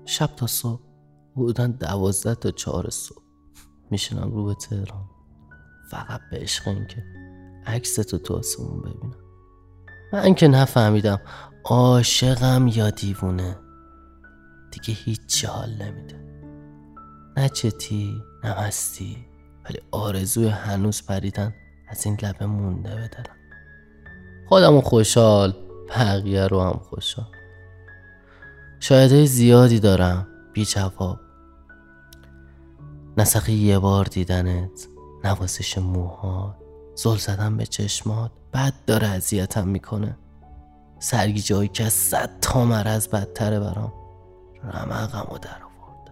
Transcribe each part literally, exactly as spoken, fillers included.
شب تا صبح، حدوداً دوازده تا چهار صبح میشینم رو به تهران، فقط به عشق این که عکس تو تو آسمون ببینم. من که نفهمیدم عاشقم یا دیوونه، دیگه هیچ حال نمیده، نه چتی نه مستی، ولی آرزوی هنوز پریدن از این لبه مونده به دلم. خودمو خوشحال، بقیه رو هم خوشحال. شاهده زیادی دارم بی جواب، نسخه یه بار دیدنت، نوازش موهات، زل زدن به چشمات، بعد داره اذیتم میکنه. سرگیجه هایی که از صد تا مرض بدتره برام، رمقمو در آورد.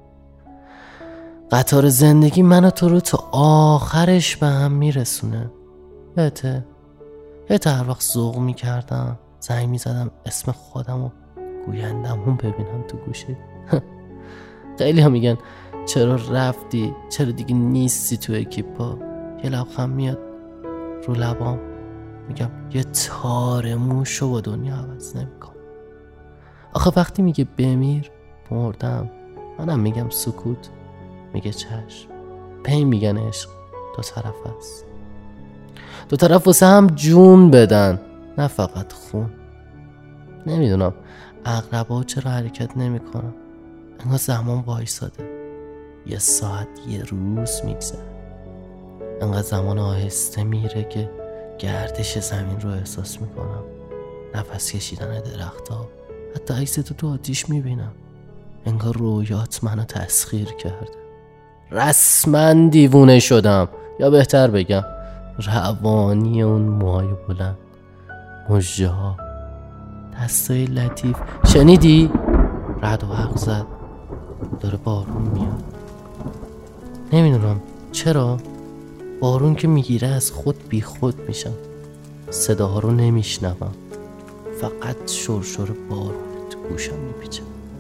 قطار زندگی منو تو رو تا آخرش به هم میرسونه. یاته یاته هر وقت ذوق میکردم زنگ میزدم اسم خودمو گویندمون ببینم تو گوشه. خیلی ها میگن چرا رفتی، چرا دیگه نیستی تو اکیپا. یه لبخند میاد رو لبام، میگم یه تار موشو با دنیا عوض نمیکنم. آخه وقتی میگه بمیر مردم، منم میگم سکوت، میگه چشم. پی میگن عشق دو طرف هست، دو طرف واسه هم جون بدن، نه فقط خون. نمیدونم عقربا چرا حرکت نمیکنم، انگار زمان وایساده، یه ساعت یه روز میگذره، انقدر زمان آهسته میره که گردش زمین رو احساس میکنم، نفس کشیدن درخت‌ها، حتی عکس تو تو آتیش میبینم، انگار رویات منو تسخیر کرده. رسما دیوونه شدم، یا بهتر بگم روانی اون موهای بلند، مژه ها، دستای لطیف. شنیدی؟ رعد و برق زد، داره بارون میاد. نمیدونم چرا بارون که میگیره از خود بی خود میشم، صداها رو نمیشنوم، فقط شرشر بارون تو گوشم میپیچه.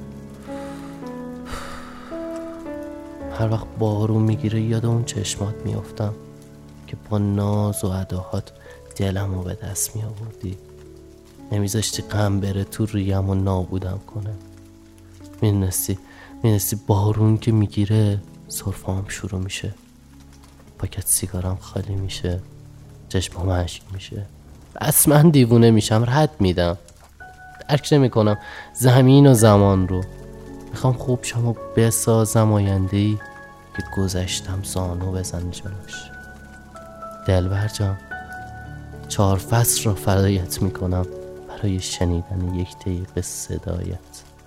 هر وقت بارون میگیره یاد اون چشمات میافتم که با ناز و اداهات دلمو به دست میآوردی، نمیذاشتی غم بره تو ریم و نابودم کنه. میدونستی میدونستی بارون که میگیره سرفام شروع میشه، پاکت سیگارم خالی میشه، چشمام اشک میشه، رسما دیوونه میشم، رد میدم، درک نمیکنم زمین و زمان رو. میخوام خوب شم و بسازم آینده‌ای که گذشتم زانو بزن جلوش. دلبر جان، چهار فصل را فدایت میکنم برای شنیدن یک دقیقه صدایت.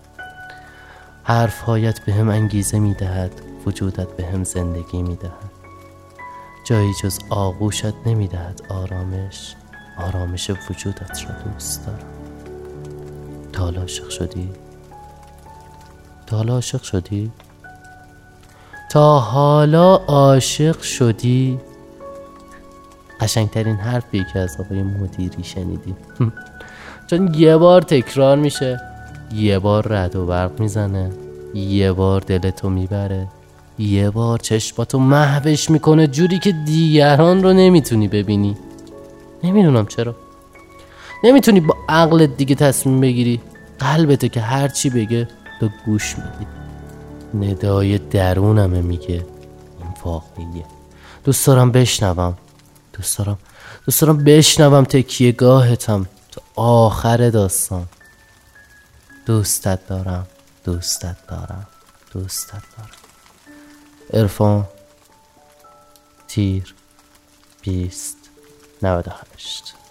حرفهایت به هم انگیزه میدهد، وجودت به هم زندگی میدهد، جایی جز آغوشت نمیدهد آرامش، آرامش وجودت را دوست دارم. تا حالا عاشق شدی؟ تا حالا عاشق شدی؟ تا حالا عاشق شدی؟ قشنگترین حرفی که از آقای مدیری شنیدی. چون یه بار تکرار میشه، یه بار رعد و برق میزنه، یه بار دلتو میبره، یه بار چشماتو محوش میکنه جوری که دیگران رو نمیتونی ببینی. نمیدونم چرا نمیتونی با عقلت دیگه تصمیم بگیری، قلبته که هرچی بگه تو گوش میدی. ندای درونمه میگه این واقعیه. دوست دارم بشنوم، دوست دارم دوست دارم بشنوم تکیه گاهتم تو آخر داستان. دوستت دارم، دوستت دارم، دوستت دارم. عرفان تیر بیست نود و هشت